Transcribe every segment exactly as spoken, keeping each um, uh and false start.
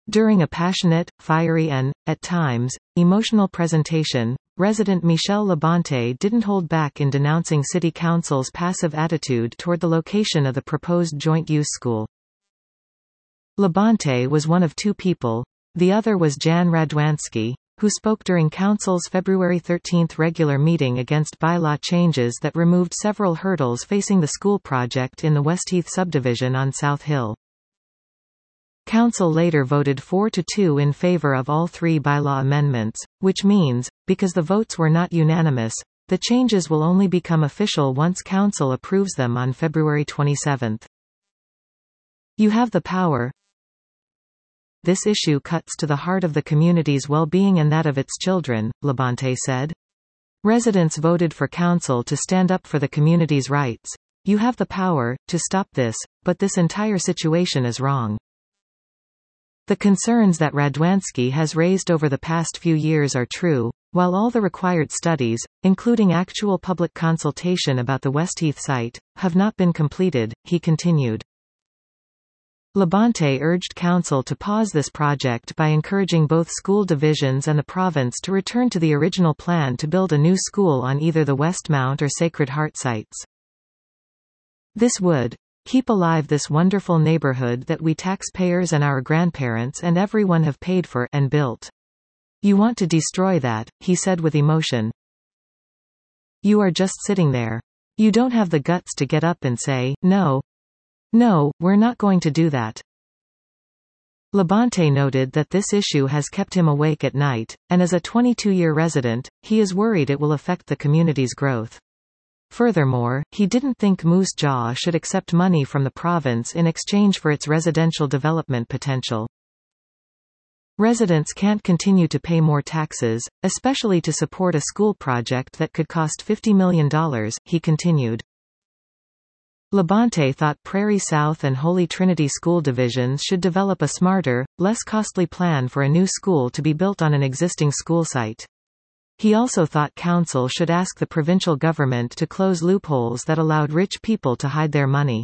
During a passionate, fiery and, at times, emotional presentation, resident Michel Labonte didn't hold back in denouncing City Council's passive attitude toward the location of the proposed joint-use school. Labonte was one of two people, the other was Jan Radwanski, who spoke during Council's February thirteenth regular meeting against bylaw changes that removed several hurdles facing the school project in the Westheath subdivision on South Hill. Council later voted four to two in favor of all three bylaw amendments, which means, because the votes were not unanimous, the changes will only become official once Council approves them on February twenty-seventh. You have the power. This issue cuts to the heart of the community's well-being and that of its children, Labonte said. Residents voted for Council to stand up for the community's rights. You have the power to stop this, but this entire situation is wrong. The concerns that Radwanski has raised over the past few years are true. While all the required studies, including actual public consultation about the Westheath site, have not been completed, he continued. Labonte urged Council to pause this project by encouraging both school divisions and the province to return to the original plan to build a new school on either the Westmount or Sacred Heart sites. This would keep alive this wonderful neighborhood that we taxpayers and our grandparents and everyone have paid for and built. You want to destroy that, he said with emotion. You are just sitting there. You don't have the guts to get up and say, no. No, we're not going to do that. Labonte noted that this issue has kept him awake at night, and as a twenty-two-year resident, he is worried it will affect the community's growth. Furthermore, he didn't think Moose Jaw should accept money from the province in exchange for its residential development potential. Residents can't continue to pay more taxes, especially to support a school project that could cost fifty million dollars, he continued. Labonte thought Prairie South and Holy Trinity school divisions should develop a smarter, less costly plan for a new school to be built on an existing school site. He also thought Council should ask the provincial government to close loopholes that allowed rich people to hide their money.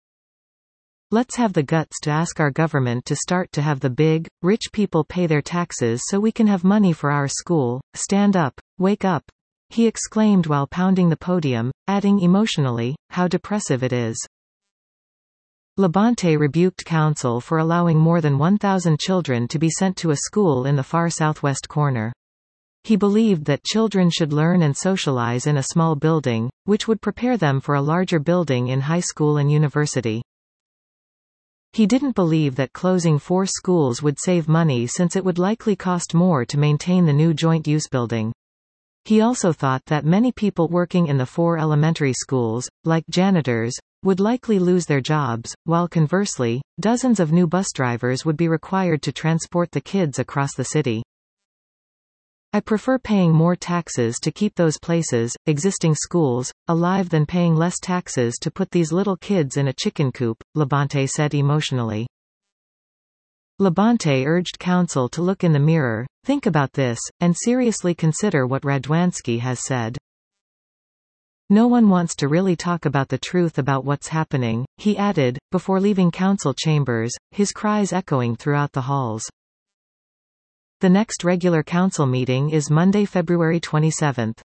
Let's have the guts to ask our government to start to have the big, rich people pay their taxes so we can have money for our school. Stand up, wake up, he exclaimed while pounding the podium, adding emotionally, how depressive it is. Labonte rebuked Council for allowing more than one thousand children to be sent to a school in the far southwest corner. He believed that children should learn and socialize in a small building, which would prepare them for a larger building in high school and university. He didn't believe that closing four schools would save money since it would likely cost more to maintain the new joint-use building. He also thought that many people working in the four elementary schools, like janitors, would likely lose their jobs, while conversely, dozens of new bus drivers would be required to transport the kids across the city. I prefer paying more taxes to keep those places, existing schools, alive than paying less taxes to put these little kids in a chicken coop, Labonte said emotionally. Labonte urged Council to look in the mirror, think about this, and seriously consider what Radwanski has said. No one wants to really talk about the truth about what's happening, he added, before leaving Council chambers, his cries echoing throughout the halls. The next regular Council meeting is Monday, February twenty-seventh.